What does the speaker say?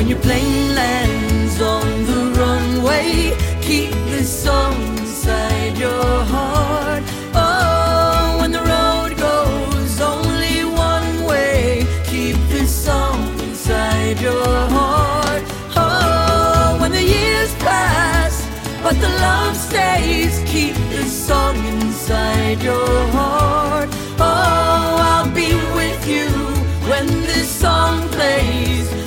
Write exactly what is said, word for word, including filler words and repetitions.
When your plane lands on the runway, keep this song inside your heart. Oh, when the road goes only one way, keep this song inside your heart. Oh, when the years pass but the love stays, keep this song inside your heart. Oh, I'll be with you when this song plays.